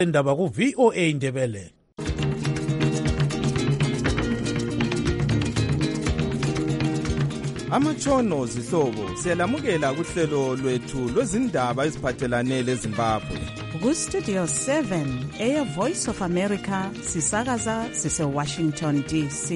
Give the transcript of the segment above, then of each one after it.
Indaba ku VOA Indebele. Amatshono zihlobo siyalamukela kuhlelo lwethu lwezindaba eziphathelane leZimbabwe. Ku Studio 7 Air Voice of America sisakaza sise Washington DC.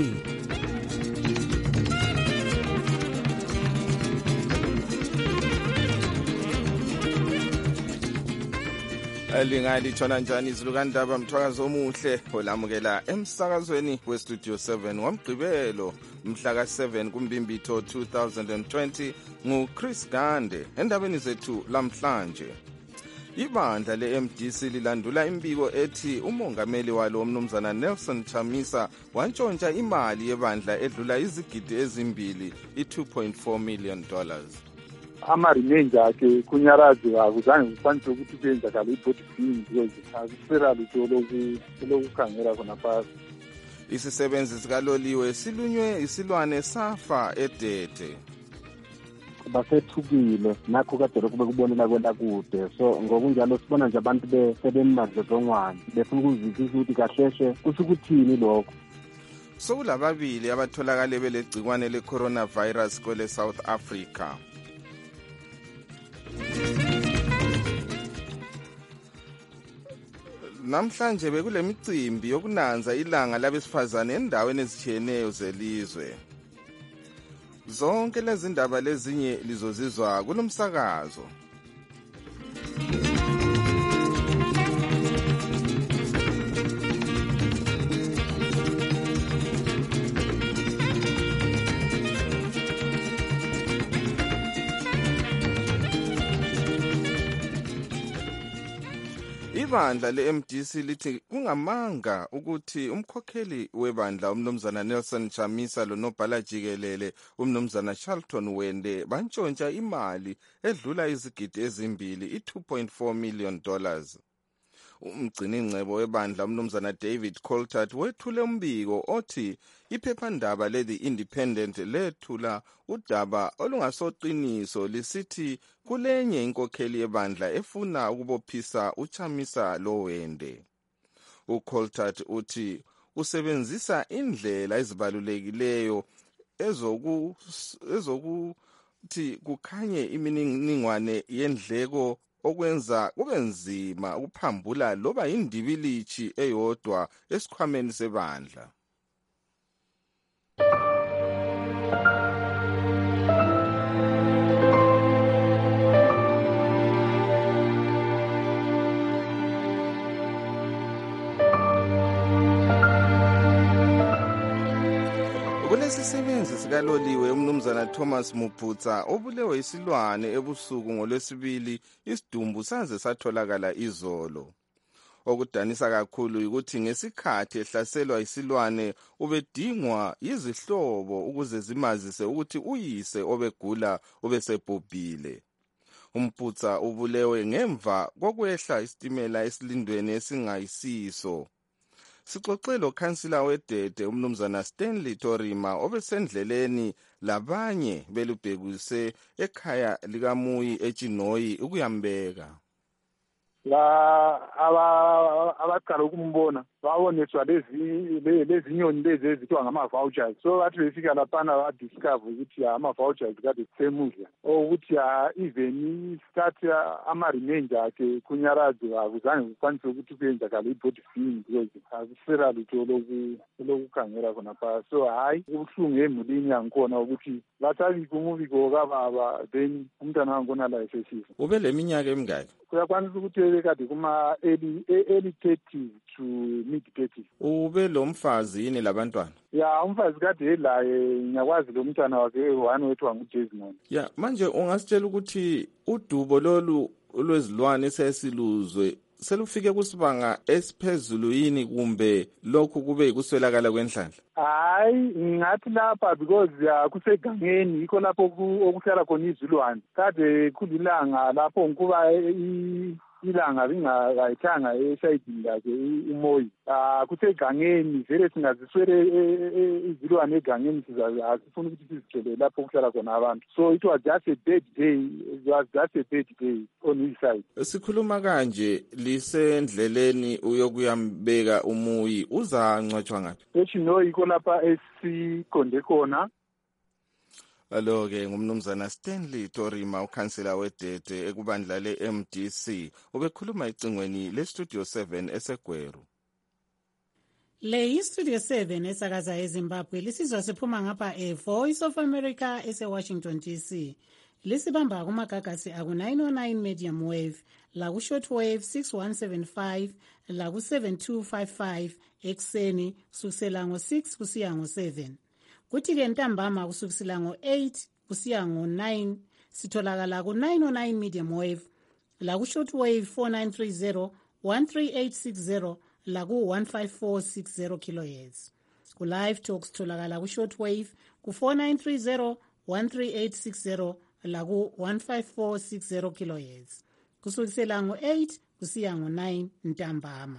Lingalithona njani izilukandaba mthwakazo omuhle olamukela emsakazweni weStudio 7 ngomgqibelo mhla ka7 kuMbimbitho 2020 nguChris Gande. Endabeni zethu lamhlanje, ibandla leMDC lilandula imbiko ethi umongameli walo umnumzana Nelson Chamisa wantshontsha imali yebandla edlula izigidi ezimbili i$2.4 million. Ama-remains akhe kunyarazi akuzange kufanele ukuthi kuyenzakala i-body film because akusera lutho lokukhangela khona phasi. Isisebenzi sikaloliwe silunywe isilwane safa eDede. Basethukile nakho kade lokube kubonela kwela kude, so ngokunjalo sibona nje abantu besebemadlodlongwane befuna ukuzwisisa ukuthi kahleshe kusho ukuthini lokho. Sokulababili abatholakale belegcikwane le-coronavirus kwele South Africa. Namhlanje bekule micimbi yokunanza ilanga labesifazane endaweni ezitshiyeneyo zelizwe. Zonke lezi ndaba lezinye lizozizwa kulomsakazo. Ibandla leMDC lithi kungamanga ukuthi umkhokheli webandla umnumzana Nelson Chamisa lonobhala jikelele umnumzana Charlton Wende bantshontsha imali edlula izigidi ezimbili i$2.4 million. Umgciningcebo webandla umnumzana David Coltart wethule umbiko othi iphephandaba le-The Independent lethula udaba olungasoqiniso lisithi kulenye inkokheli yebandla efuna ukubophisa uChamisa loWende. uColtart uthi usebenzisa indlela ezibalulekileyo ezokuthi kukhanye imininingwane yendleko okwenza kube nzima ukuphambula loba indibilichi eyodwa esikhwameni sebandla. Kulesisebenzi sikaloliwe umnumzana Thomas Muputsa obulewe isilwane ebusuku ngoLwesibili, isidumbu saze satholakala izolo. Okudanisa kakhulu ukuthi ngesikhathi ehlaselwa isilwane ubedingwa izihlobo ukuze zimazise ukuthi uyise obegula ubesebhubhile. Umputsa ubulewe ngemva kokwehla isitimela esilindweni esingayisiso. Sixoxelo kansila weDede umnumzana Stanley Torima obesendleleni labanye belubhekise ekhaya likaMuyi eChinoyi ukuyambeka. La abaqala ukumbona baboniswa lezi nyoni lezi ezithiwa ngama-vouchers, so bathi befika laphana badiscover ukuthi ama-vouchers kade kusemudla ukuthi even start ama-remains akhe kunyarazi akuzange kufanele ukuthi kuyenzakala i-body film because akusera lutho lokukhangela khona phasi. So hayi ubuhlungu emulini yangikhona ukuthi bathabika umubiko kababa then umntana wangona la esesifa. Ube leminyaka emingaki? Kuyakwanisa ukuthi ekade kuma early 30s to mid 30s. Ube lo mfazi yini labantwana? Ya umfazi kade elaye ngiyakwazi lo mntana wakhe one wethu nguJesmond. Ya manje ungasitshela ukuthi udubo lolu lwezilwane sesiluzwe selufike kusibanga esiphezulu yini kumbe lokhu kube yikuswelakala kwenhlanhla? Hayi ngathi lapha because kusegangeni yikho lapho okuhlala khona izilwane kade kulilanga lapho ngikuba ilanga lingayithanga esayidini lakhe uMoyi kusegangeni vele singaziswele izilwane egangeni asifuna ukuthi sizithele lapho kuhlala khona abantu. So it was just a bad day on his side. Sikhuluma kanje lisendleleni uyokuyambeka uMoyi uzangcwatshwa ngaphi? Echinoyi kolapha esiqonde khona. Alo-ke ngumnumzana Stanley Torima, ukhansela weDede ekubandla le-MDC, ubekhuluma ecingweni le-Studio 7 eseGweru. Le yi-Studio 7 esakaza eZimbabwe lisizwa siphuma ngapha Voice of America ese-Washington DC. Lisibamba kumagagasi aku-909 medium wave, laku-shortwave 6175, laku-7255 ekuseni kusukisela ngo-6 kusiya ngo-7. Kuthi-ke ntambama kusukisela ngo-8 kusiya ngo-9 sitholakala ku-909 medium wave, laku-shortwave 4930, 13860, laku-15460 kilohertz. Ku-live talk sitholakala ku-shortwave ku-4930, 13860, laku-15460 kilohertz. Kusukisela ngo-8 kusiya ngo-9 ntambama.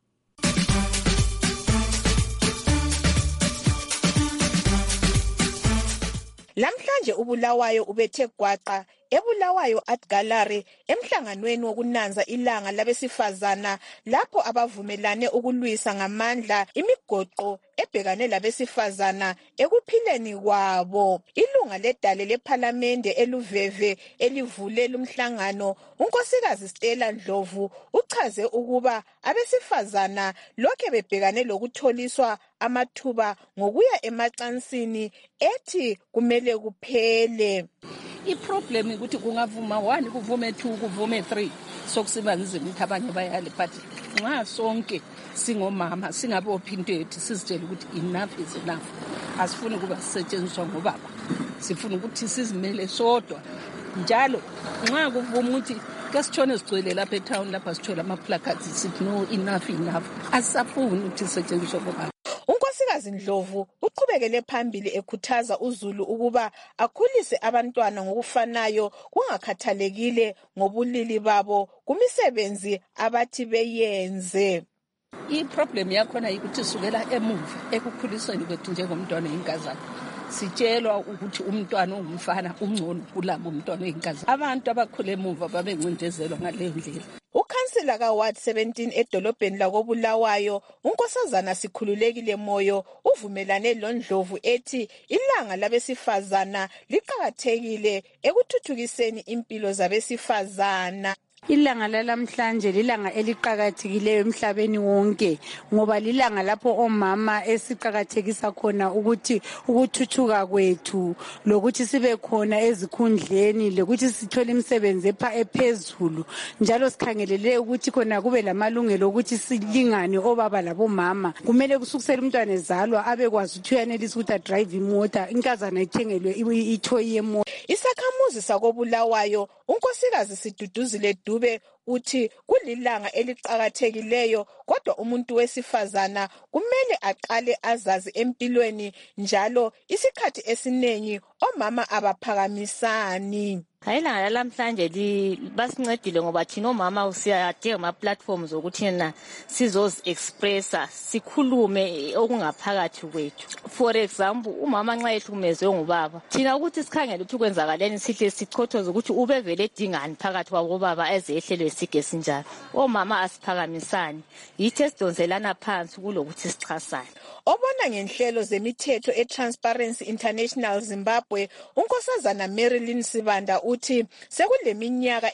Lamhlanje uBulawayo ubethe gwaqa eBulawayo Art Gallery emhlanganweni wokunanza ilanga labesifazana lapho abavumelane ukulwisa ngamandla imigoqo ebhekane labesifazana ekuphileni kwabo. Ilunga ledale lePhalamende eluveve elivule lumhlangano unkosikazi Stella Ndlovu uchaze ukuba abesifazana lokhe bebhekane lokutholiswa amathuba ngokuya emacansini ethi kumele kuphele. I-problem ukuthi kungavuma 1 kuvume 2 kuvume 3 sokusiba nzima ukuthi abanye bayale, but nxa sonke singomama singabophinto ethu sizitshela ukuthi enough is enough. Asifuni ukuba sisetshenziswa ngobaba, sifuna ukuthi sizimele sodwa. Njalo nxa kuvuma ukuthi kesitshone sigcwele lapha etown lapha sithola ama-placards sithi no enough, asisafuni ukuthi sisetshenziswe ngobaba. Unkosikazi Ndlovu uqhubekele phambili ekhuthaza uZulu ukuba akhulise abantwana ngokufanayo kungakhathalekile ngobulili babo kumisebenzi abathi beyenze. I-problem yakhona yikuthi sukela emuva ekukhulisweni kwethu njengomntwana oyinkazana sitshelwa ukuthi umntwana ongumfana ungcono kulabo umntwana oyinkazana. Abantu abakhule emuva babencindezelwa ngaleyo ndlela. Ukhansela ka-Ward 17 edolobheni lakoBulawayo unkosazana Sikhululekile Moyo uvumelane loNdlovu ethi ilanga labesifazana liqakathekile ekuthuthukiseni impilo zabesifazana. Ilanga lalamhlanje lilanga eliqhakathekileyo emhlabeni wonke ngoba lilanga lapho omama esiqhakathekisa khona ukuthi ukuthuthuka kwethu lokuthi sibe khona ezikhundleni lokuthi sithole imisebenzi ephezulu njalo sikhangelele ukuthi khona kube lamalungelo ukuthi silingane obaba labomama. Kumele kusukisela umntwana ezalwa abekwazi ukuthi uyanelisa ukuthi adrive imota, inkazana ithengelwe ithoyi yemoto. Isakhamuzi sakoBulawayo unkosikazi Siduduzile Dube uthi kulilanga eliqhakathekileyo kodwa umuntu wesifazana kumele aqale azazi empilweni njalo isikhathi esiningi omama abaphakamisani. Ilanga lalamhlanje basincedile ngoba thina omama siyadinga ama-platforms okuthi na sizozi-expressa sikhulume okungaphakathi kwethu. For example, umama nxa ehlukumezwe ngubaba thina ukuthi sikhangele ukuthi kwenzakaleni sihle sichothoze ukuthi ubevele edingani phakathi kwabobaba ezehlelwe isige sinjalo. Omama asiphakamisani yithi esidonselana phansi kulokuthi sichasane. Obona ngenhlelo zemithetho eTransparency International Zimbabwe unkosazana Marilyn Sibanda uthi sekuleminyaka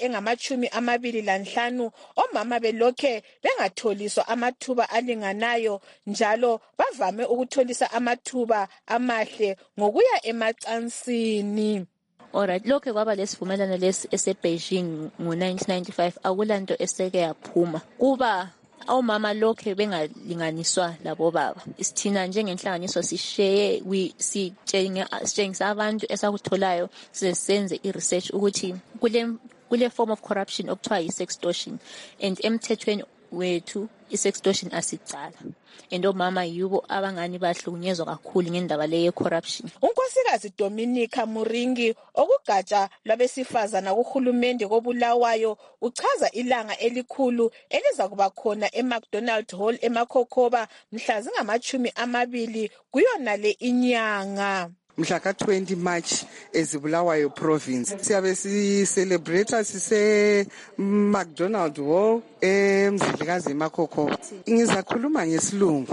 engama-25 omama belokhe bengatholiswa amathuba alinganayo njalo bavame ukutholisa amathuba amahle ngokuya emacansini. Alright, lokho kwaba lesivumelano lesi eseBeijing ngo-1995 akulanto eseke yaphuma kuba omama lokhe bengalinganiswa labo baba. Isithina njengenhlanganiso sitshengisa abantu esakutholayo sizenze i-research ukuthi kule form of corruption okuthiwa yi-sextortion and emthethweni wethu i-sextortion asicala and omama yibo abangani bahlukunyezwa kakhulu ngendaba le ye-corruption. unkosikazi Dominica Muringi okugatsha lwabesifazana kuhulumende koBulawayo uchaza ilanga elikhulu eliza kuba khona eMcDonald Hall eMakhokoba mhla zingama-20 kuyonale inyanga. Mhla ka-20 March eZibulawayo province siyabe si-celebrate sise McDonald Hall eMzilikazi eMakhokoba. Ngizakhuluma ngesilungu.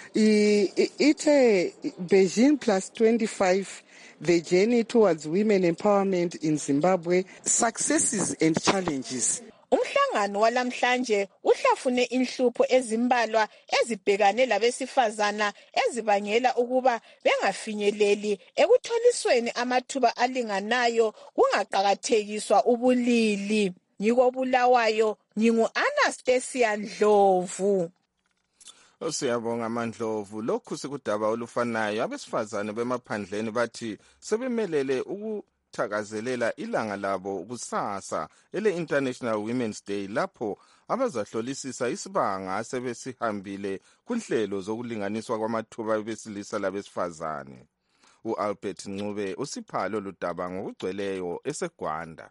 Ithe Beijing plus 25 the journey towards women empowerment in Zimbabwe, successes and challenges. Umhlangano walamhlanje uhlafune inhlupho ezimbalwa ezibhekane labesifazana ezibangela ukuba bengafinyeleli ekutholisweni amathuba alinganayo kungaqhakathekiswa ubulili. NgikoBulawayo ngingu-Anastasia Ndlovu. Siyabonga Mandlovu. Lokhu sikudaba olufanayo abesifazane bemaphandleni bathi sebemelele thakazelela ilanga labo kusasa ele-International Women's Day lapho abazahlolisisa isibanga sebesihambile kunhlelo zokulinganiswa kwamathuba besilisa labesifazane. U-Albert Ncube usiphalo ludaba ngokugcweleyo eseGwanda.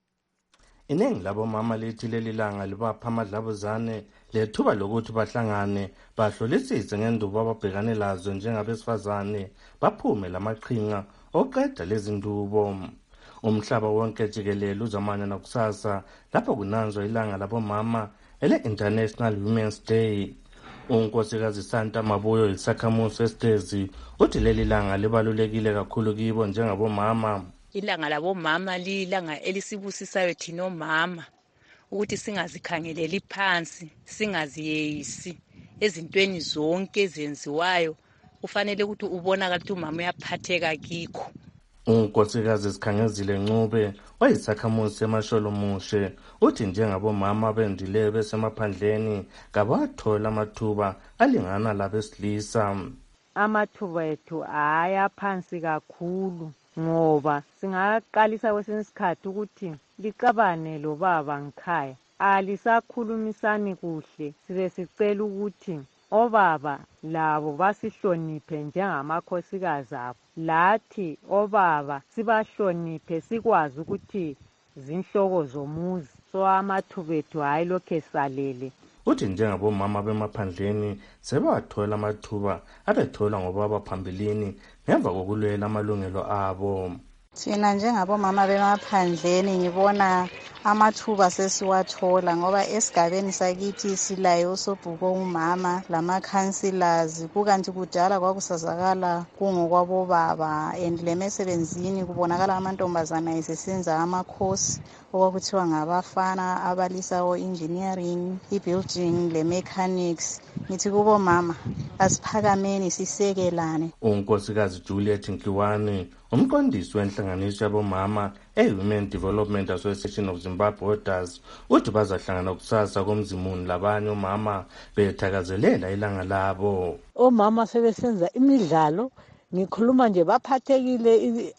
Iningi labo mama lithi leli langa libapha amadlabuzane lethuba lokuthi bahlangane bahlolisise ngendubo ababhekane lazo njengabesifazane baphume lamaqhinga oqeda lezi ndubo. Umhlaba wonke jikelele uzamana nakusasa lapho kunanzwa ilanga labomama ele-International Women's Day. Unkosikazi Santa Mabuyo isakhamuzi esitezi uthi leli langa libalulekile kakhulu kibo njengabomama. Ilanga labomama lilanga elisibusisayo thina omama ukuthi singazikhangeleli phansi, singaziyeyisi ezintweni zonke ezenziwayo. Kufanele ukuthi ubonakala ukuthi umama uyaphatheka kikho. Unkosikazi Sikhangezile Ncube wayisakhamuzi seMasholomushe uthi njengabomama bendileyo besemaphandleni kabathola amathuba alingana labesilisa. Amathuba ethu ayaphansi kakhulu ngoba singaqalisa kwesinye isikhathi ukuthi liqabane lo baba ngikhaya alisakhulumisani kuhle. Sibe sicela ukuthi obaba labo basihloniphe njengamakhosikazi abo, lathi obaba sibahloniphe sikwazi ukuthi zinhloko zomuzi. So amathuba ethu hayi lokho esalele. Uthi njengabomama bemaphandleni sebawathola amathuba abethola ngobaba phambilini ngemva kokulwela amalungelo abo. Thina njengabomama bemaphandleni ngibona amathuba sesiwathola ngoba esigabeni sakithi silayo usobhuko umama lama-councillors, kukanti kudala kwakusazakala kungokwabobaba and lemisebenzini kubonakala amantombazana esesenza amakhosi okwakuthiwa ngabafana abalisa o-engineering, i-building, le-mechanics. Ngithi kubomama asiphakameni sisekelane. Unkosikazi Juliet Nkiwane umqondisi wenhlanganiso yabomama e-Women Development Association of Zimbabwe Orders uthi bazahlangana kusasa komzimuni labanye omama bethakazelela ilanga labo. Omama sebesenza imidlalo, ngikhuluma nje baphathekile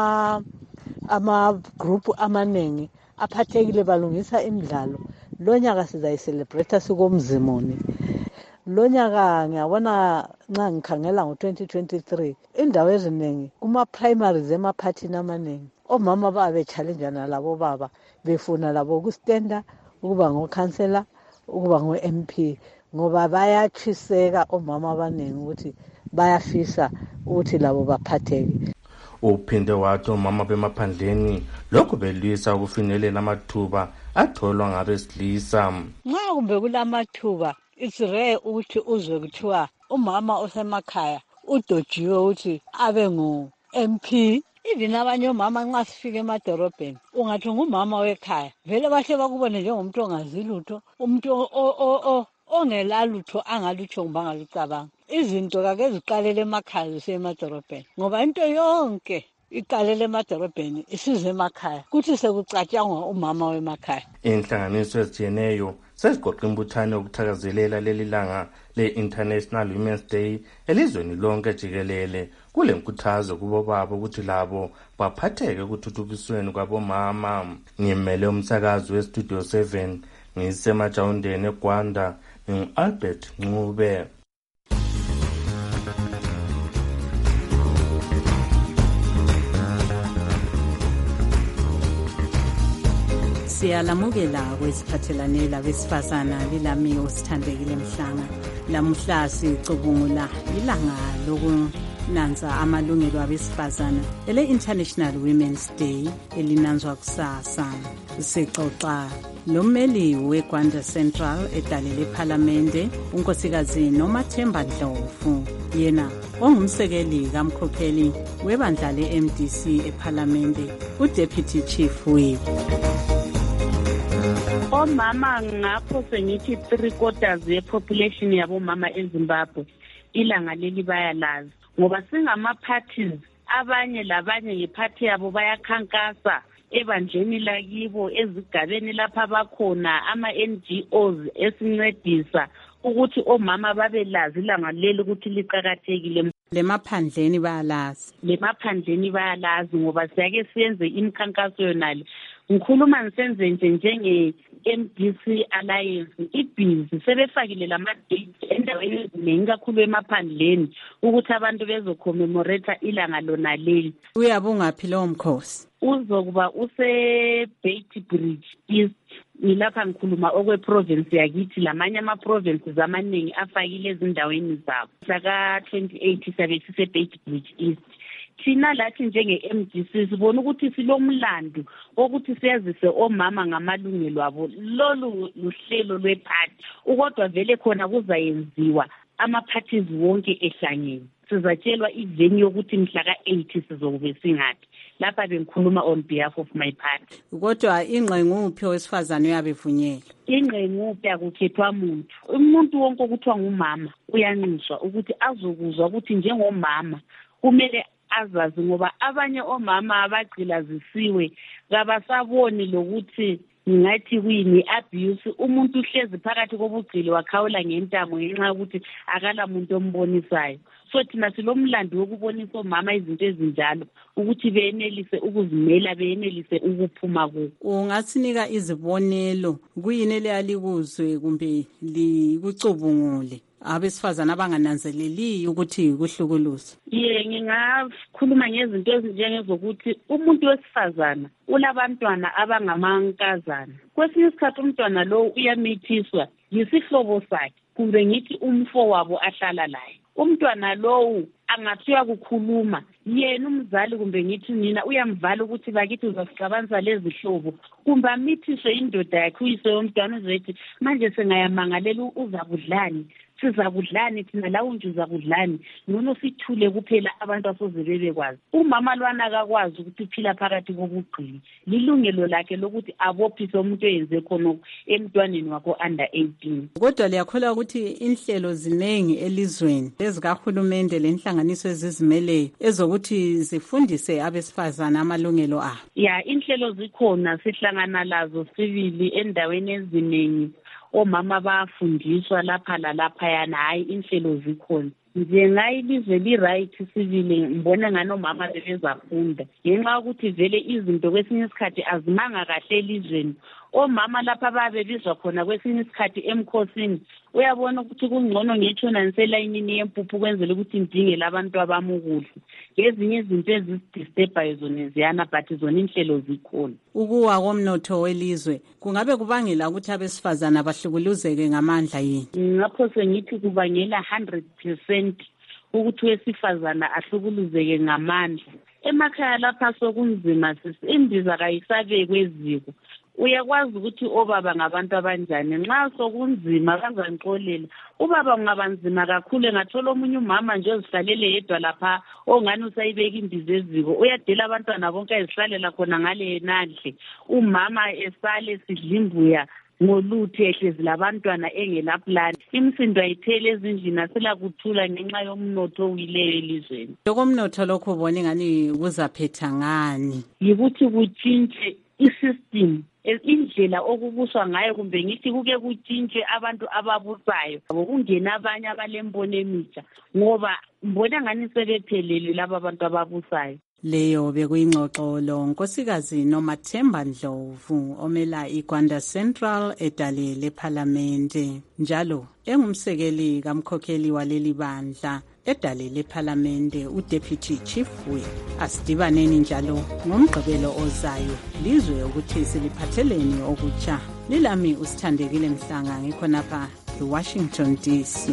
ama-group amanengi aphathekile balungisa imidlalo. Lo nyaka sizayicelebrate sikomzimuni. Lo nyaka ngiyabona nxa ngikhangela ngo-2023 indawo eziningi kuma-primaries emaphathini amaningi omama babechallenjana labo baba befuna labo ukustenda ukuba ngokhansela ukuba ngo-MP ngoba bayatshiseka omama abaningi ukuthi bayafisa ukuthi labo baphatheke. Uphinde wathi omama bemaphandleni lokhu belwisa ukufinyelela amathuba atholwa ngabesilisa. Nxa kumbe kulamathuba it's rare ukuthi uzwe kuthiwa umama osemakhaya udojiwe ukuthi abe ngu-MP. Even abanye omama nxa sifika emadorobheni ungathi ngumama wekhaya vele bahle bakubone njengomuntu ongazi lutho, umuntu ongelalutho angalutsho kumbe angalucabanga. Izinto kake ziqalele emakhaya zise emadorobheni ngoba into yonke iqalele emadorobheni isize emakhaya kuthi sekucatshangwa umama wemakhaya. Inhlanganiso ezitshiyeneyo seziqoqa imbuthano yokuthakazelela leli langa le-International Women's Day elizweni lonke jikelele. Kule nkuthazo kubobaba ukuthi labo baphatheke ekuthuthukisweni kwabomama. Ngimele umsakazi weStudio 7 ngisemajawundeni eGwanda Albert Ncube. Siyalamukela kwesiphathelane labesifazana lilami osithandekile Mhlanga. Lamuhla sicubungula ilanga lokunanza amalungelo abesifazana ele-International Women's Day elinanzwa kusasa. Sixoxa lommeli weGwanda Central edalele ePhalamende unkosikazi Nomathemba Ndlovu, yena ongumsekeli kamkhokheli webandla le-MDC ePhalamende, uDeputy Chief Whip. Omama ngapho sengithi 3/4 yepopulation yabomama eZimbabwe ilanga leli bayalazi, ngoba singama-parties abanye labanye ngeparty yabo bayakhankasa ebandleni lakibo ezigabeni lapha bakhona ama-NGOs esincedisa ukuthi omama babelazi ilanga leli ukuthi liqakathekile. Lemaphandleni bayalazi ngoba siyake siyenze imikhankaso yonale. Ngikhuluma nisenze njenge-MDC Alliance ibhizi sebefakile lama-date endaweni eziningi kakhulu emaphandleni ukuthi abantu bezocommemorate ilanga lona leli. Uyabungaphi lowo mkhosi? Uzokuba use-Beitbridge East. Ngilapha ngikhuluma okwe-province yakithi, lamanye ama-provinces amaningi afakile ezindaweni zabo. Saka 28 sabe sise-Beitbridge East. Thina lathi njenge-MDC sibona ukuthi silomlando ukuthi siyazise omama ngamalungelo abo. Lolu luhlelo lwephathi ukodwa vele khona kuzayenziwa ama-parties wonke ehlangene. Sizatshelwa ivenue yokuthi mhla ka-8 sizokube singathi. Lapha bengikhuluma on behalf of my party. Kodwa ingqenguphi owesifazane uyabevunyelwa? Ingqenguphi akukhethwa muntu. Umuntu wonke okuthiwa ngumama uyanxuswa ukuthi azokuzwa ukuthi njengomama kumele azazi, ngoba abanye omama abagcilazisiwe kabasaboni lokuthi ngathi kuyini abuse. Umuntu uhlezi phakathi kobugcili wakhawula ngentamo ngenxa yokuthi akala muntu ombonisayo. So thina silomlando wokubonisa omama izinto ezinjalo ukuthi benelise ukuzimela, benelise ukuphuma kuko. Ungasinika izibonelo kuyini eliyakuzwe kumbe likucubungule abesifazana abangananzeleli ukuthi kuhlukuluza? Ngingakhuluma ngezinto ezinjengezokuthi umuntu wesifazana ulabantwana abangamankazana. Kwesinye isikhathi umntwana lo uyamithiswa yisihlobo sakhe kumbe ngithi umfo wabo ahlala laye. Umntwana lowu angathiwa kukhuluma, yena umzali kumbe ngithi nina uyamvala ukuthi bakithi uzasixabanisa lezi hlobo, kumbe amithiswe indoda yakhe uyise yomntwana uzothi manje sengayamangalela uzakudlani, sizakudlani thina la unje uzakudlani, ngono sithule kuphela abantu asoze bebekwazi. Umama lwana akakwazi ukuthi uphila phakathi kobugqili, lilungelo lakhe lokuthi abophise umuntu oyenze khona emntwaneni wakho under 18. Kodwa liyakholwa ukuthi inhlelo zinengi elizweni ezikahulumende lenhlanganiso ezizimeleyo ezokuthi zifundise abesifazana amalungelo abo? Inhlelo zikhona, sihlangana lazo sibili endaweni eziningi. Omama bayafundiswa lapha lalaphayana, hayi inhlelo zikhona. Njengayilizwe li-right sibili ngibona ngani omama bebezafunda ngenxa yokuthi vele izinto kwesinye isikhathi azimanga kahle elizweni. Omama lapha babebizwa khona kwesinye isikhathi emkhosini, uyabona ukuthi kungcono ngitshona ngiselayinini yempuphu kwenzela ukuthi ngidingele abantu abami ukudla. Ngezinye izinto ezidisturbayo zona ziyana, but zona inhlelo zikhona. Ukuwa komnotho welizwe kungabe kubangela ukuthi abesifazana bahlukuluzeke ngamandla yini? Ngapho sengithi kubangela 100% ukuthi wesifazana ahlukuluzeke ngamandla. Emakhaya lapha sokunzima imbiza kayisabekwe eziko. Uyakwazi ukuthi obaba ngabantu abanjani, nxa sokunzima kazanixolela. Ubaba ungabanzima kakhulu engathola omunye umama nje ozihlalele yedwa lapha ongani usayibeka imbiza eziko, uyadela abantwana bonke ezihlalela khona ngale enadle, umama esale sidlimbuya ngoluthi ehlezi labantwana engelaplan. Imisindo ayithele ezindlini asela kuthula ngenxa yomnotho owileyo elizweni. Lokomnotho lokho ubona ngani kuzaphetha ngani? Yikuthi kutshintshe isystem, indlela okubuswa ngayo, kumbe ngithi kuke kutshintshe abantu ababusayo, kungena abanye abalembono emitsha, ngoba mbona ngani sebephelele laba abantu ababusayo. Leyo bekuyingxoxo lo Nkosikazi Nomathemba Ndlovu omela iGwanda Central edale leParlamente njalo engumsekeli kamkhokheli waleli bandla edale leParlamente uDeputy Chief Whip. Asidibaneni njalo ngomgqibelo ozayo lizwe ukuthi siliphatheleni okutsha. Lilami usithandekile Mhlanga ngikhonapha eWashington DC.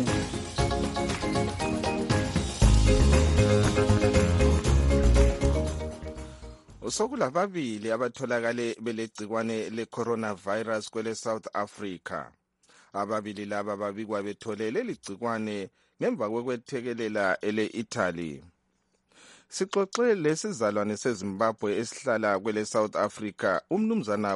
Sokulababili abatholakale belegcikwane le-coronavirus kwele South Africa. Ababili laba babikwa betholele ligcikwane ngemva kwekwethekelela ele-Italy. Sixoxe lesizalwane seZimbabwe esihlala kwele South Africa, umnumzana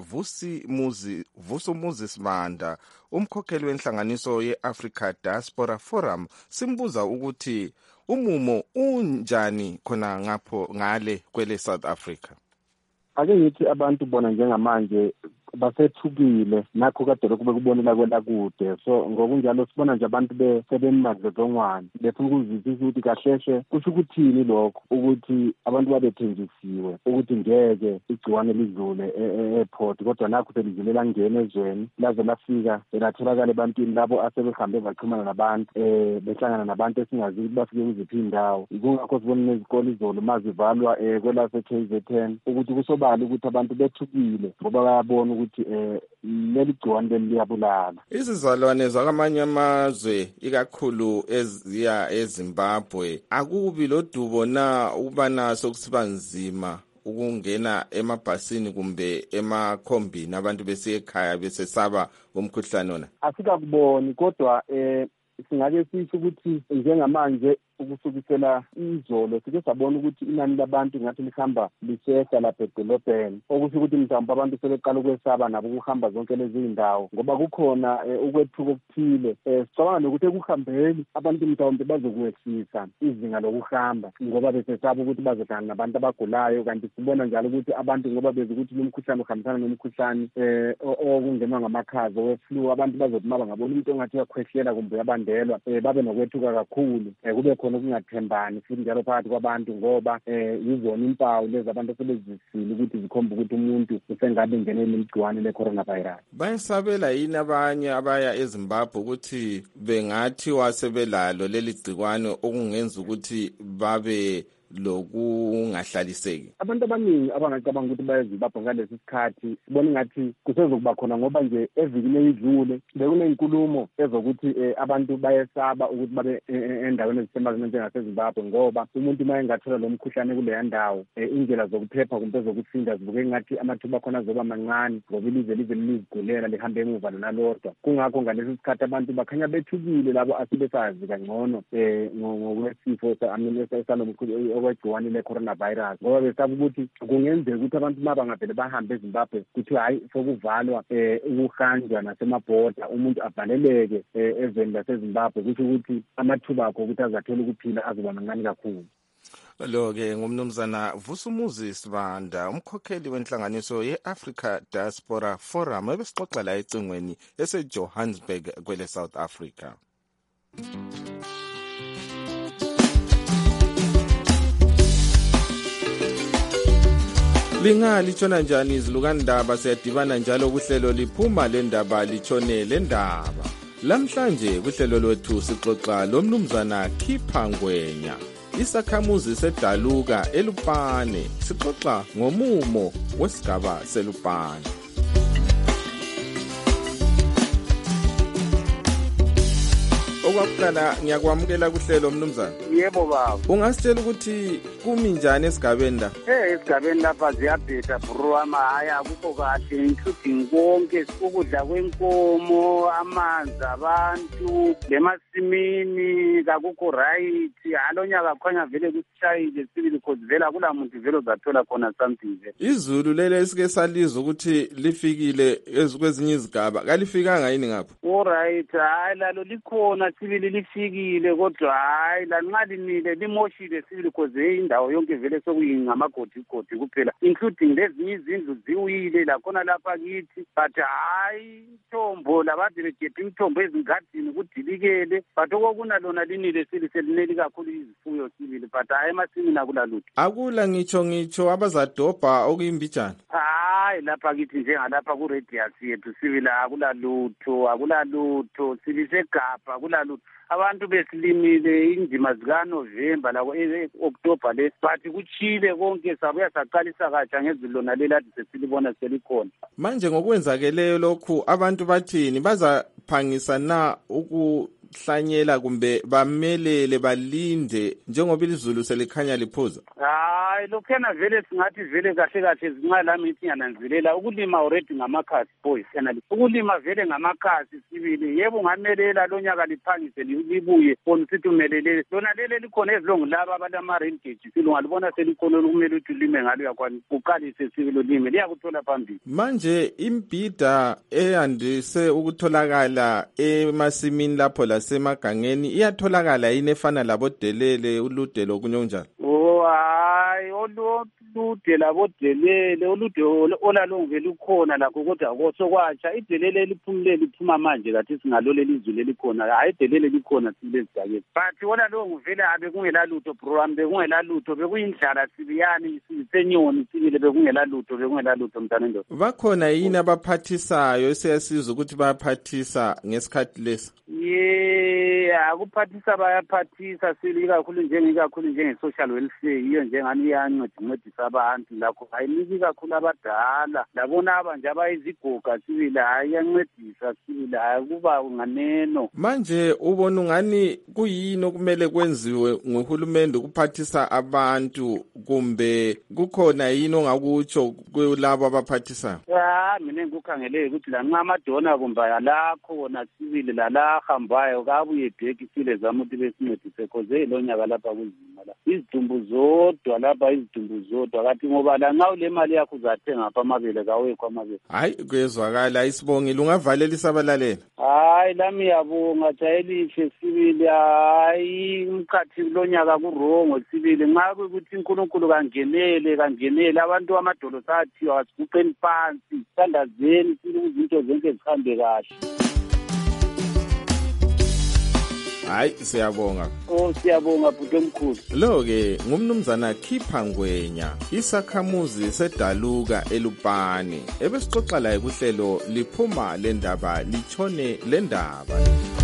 Vusumuzi Sibanda, umkhokheli wenhlanganiso ye-Africa Diaspora Forum, simbuza ukuthi umumo unjani khona ngale kwele South Africa. Ake ngithi abantu bona njengamanje basethukile nakho kade lokhu bekubonela kwela kude, so ngokunjalo sibona nje abantu sebemmadlodlongwane befuna ukuzwisisa ukuthi kahleshe kusho ukuthini lokho, ukuthi abantu babethenjisiwe ukuthi ngeke igciwane lidlule e-airport, kodwa nakho selidlulela ngene ezweni laze lafika latholakala ebantwini labo asebehambe baxhumana nabantu behlangana nabantu esingazi ukuthi bafike kuziphi indawo. Kungakho sibona nezikole izolo mazivalwa kwelase-KZN ukuthi kusobala ukuthi abantu bethukile ngoba bayabona ukuthi leli gciwane liyabulala. Izizalwane zakamanye amazwe ikakhulu eziya eZimbabwe akubi lodubo na ubanaso kusiba nzima ukungena emabhasini kumbe emakhombini abantu besiye ekhaya besesaba umkhuhlane ona? Asikakuboni, kodwa singake sisho ukuthi njengamanje ukusukisela izolo sike sabona ukuthi inani labantu ngathi lihamba lisehla lapha edolobheni, okusho ukuthi mhlawumbe abantu sebeqala ukwesaba nabo ukuhamba zonke lezi zindawo ngoba kukhona ukwethuka okuthile. Sicabanga nokuthi ekuhambeni abantu mhlawumbe bazokwehlisa izinga lokuhamba ngoba besesaba ukuthi bazohlangana nabantu abagulayo, kanti sibona njalo ukuthi abantu ngoba beze ukuthi lo mkhuhlane uhambisana nomkhuhlane okungenwa ngamakhaza we-flu, abantu bazothi bangabona umuntu ongathi uyakhwehlela kumbe uyabandelwa babe nokwethuka kakhulu, kube khona ukungathembani futhi njalo phakathi kwabantu ngoba yizona impawu lezi abantu sebezisile ukuthi zikhomba ukuthi umuntu usengabe ngenele igciwane le-coronavirus. Bayesabela yini abanye abaya eZimbabwe ukuthi bengathi wasebelalo leli gciwane okungenza ukuthi babe lokungahlaliseki? Abantu abaningi abangacabanga ukuthi bayeZimbabwe ngalesi sikhathi sibona ngathi kusezokuba khona ngoba nje evikini eyidlule bekunenkulumo ezokuthi abantu bayesaba ukuthi babe endaweni ezisemazweni njengaseZimbabwe ngoba umuntu uma engathola lo mkhuhlane kuleya ndawo indlela zokuphepha kumbe ezokuthinda zibuke ngathi amathuba khona azoba mancane ngoba ilizwe lizigulela lihambe emuva nalodwa. Kungakho ngalesi sikhathi abantu bakhanya bethukile labo asibesazi kangcono ngokwesifo okwegciwane le-coronavirus ngoba besaba ukuthi kungenzeka ukuthi abantu mabangavele bahambe eZimbabwe kuthi hayi sokuvalwa ukuhanjwa nasemabhoda umuntu avaleleke ezweni laseZimbabwe, kusho ukuthi amathuba akho ukuthi azathola ukuphila azoba mancane kakhulu. Lo-ke ngumnumzana Vusumuzi Sibanda, umkhokheli wenhlanganiso ye-Africa Diaspora Forum ebesixoxa la ecingweni eseJohannesburg kwele South Africa. Litshona njani izilukandaba? Siyadibana njalo kuhlelo liphuma lendaba litshone lendaba. Lamhlanje kuhlelo lwethu sixoxa lomnumzana Khipha Ngwenya, isakhamuzi seDaluka eLupane. Sixoxa ngomumo wesigaba seLupane. Okwakuqala ngiyakwamukela kuhlelo mnumzana. Yebo baba. Ungasitshela ukuthi kumi njani esigabeni la? Esigabeni lapha ziyabheda bro, amahaya akukho kahle, including konke ukudla kwenkomo, amanzi abantu, lemasimini kakukho right. Alonyaka khanya vele kusishayile sibili because vela kula muntu vele uzathola khona something vele. Izulu lele esike salizwa ukuthi lifikile ezikwezinye izigaba kalifikanga yini ngapha? All right, hayi lalo likhona ithimba sibili lifikile kodwa hayi lanxa linile limoshile sibili because indawo yonke vele sokuyingamagodi kuphela including lezinye izindlu ziwile lakhona lapha kithi but hayi imithombo labade begebhe imithombo ezingadini kudilikele but okokuna lona linile sibili selineli kakhulu izifuyo sibili but hayi emasimini akulalutho. Akula ngitsho abazadobha okuyimbijana. Hayi lapha kithi njengalapha ku-radius yethu sibili akulalutho silisegapha akulalutho. Abantu besilimile indima zikaNovember lako October le but kuchile konke sabuya saqalisa katsha ngezilona lelathi sesilibona selikhona. Manje ngokwenzakeleyo lokhu abantu bathini bazaphangisa na ukuhlanyela kumbe bamelele balinde njengoba izulu selikhanya liphuza? Hayi lokhena vele singathi vele kahle zinqa lami ithi ngiyananzelela ukulima already ngamakhasi boys and ukulima vele ngamakhasi sibili yebo ungamelela lonyaka liphangise libuye bona sithi umelele lona lele likhona ezilongo laba abalama rain gauge silungalibona selikhona ukumele ukuthi ulime ngalo yakwazi uqalise sibilo lime liyakuthola phambili. Manje imbhida eyandise ukutholakala emasimini lapho lasemagangeni iyatholakala yini efana labodelele ulude lokunye onjalo? Hayi olude labodelele ulude olalonge lukhona lakho kodwa kosokwatsha idelele liphuma manje kathi singaloleli izulu elikhona hayi idelele likhona silezidakeni but olalonge vele abe kungelalutho program bekungelalutho bekuyindlala sibiyani sisenyoni sibile bekungelalutho mntanendo. Bakhona yini abaphathisayo esiyasiza ukuthi bayaphathisa ngesikhathi lesi? Akuphathisa bayaphathisa sili kakhulu njenge-social welfare iyo njengani iyancedisa abantu lakho ayiniki kakhulu abadala labona abanje abayiziguga sibili hayi iyancedisa sibili hayi kuba nganeno. Manje ubona ungani kuyini okumele kwenziwe nguhulumende ukuphathisa abantu kumbe kukhona yini ongakutsho kulabo abaphathisayo? Mina ngikukhangele ukuthi lanxa amadona kumbe alakhona sibili lalahambayo kabuye bheki sile zama ukuthi besincedise cause lonyaka lapha kuzima la izidumbu zodwa kathi ngoba lanxa ule mali yakho uzathenga apha amabele kawekho amabele. Hayi kuyezwakala isibongile ungavalela isabalalela. Hayi lami yabonga jayelihle sibili hayi umkhathi lonyaka kurongo sibili nxa ukuthi uNkulunkulu kangenele abantu amadolo sathiwa asiguqeni phansi sandazeni sibili izinto zonke zihambe kahle. Hayi siyabonga. Siyabonga bhuti omkhulu. Lo-ke ngumnumzana Khipha Ngwenya isakhamuzi sedaluka eLupane ebesixoxa laye kuhlelo liphuma lendaba litshone lendaba.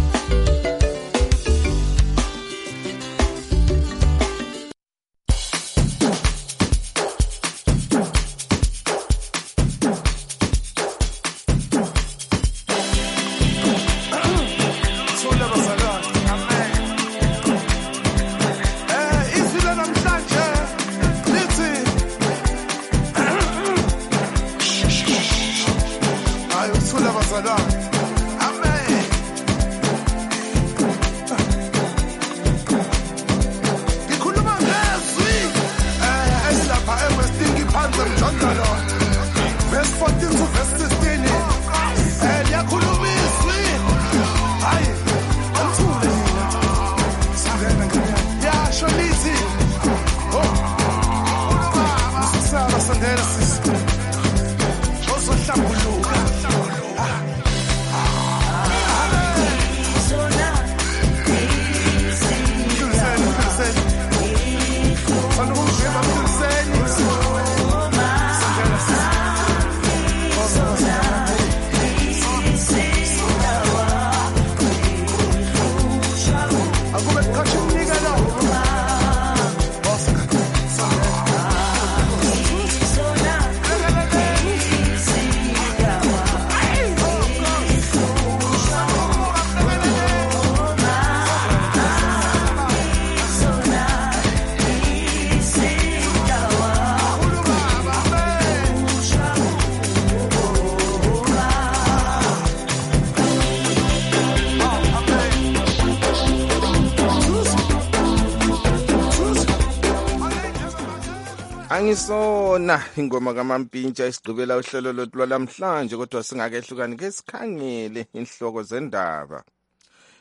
Angisona ingoma kaMampintsha isigqibela uhlelo lwethu lwalamhlanje kodwa singakehlukani ke sikhangele inhloko zendaba.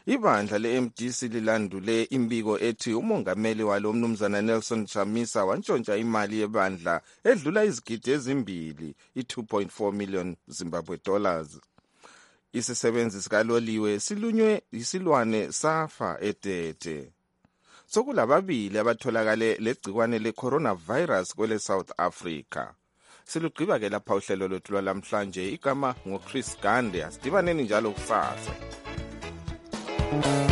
Ibandla le-MDC lilandule imbiko ethi umongameli walo umnumzana Nelson Chamisa wantshontsha imali yebandla edlula izigidi ezimbili, i-2.4 million Zimbabwe dollars. Isisebenzi sikaloliwe silunywe yisilwane safa eTete. Sokulababili abatholakale legcikwane le-coronavirus kwele South Africa. Silugqiba ke lapha uhlelo lwethu lwalamhlanje. Igama ngoChris Gande. Asidibaneni njalo kusasa.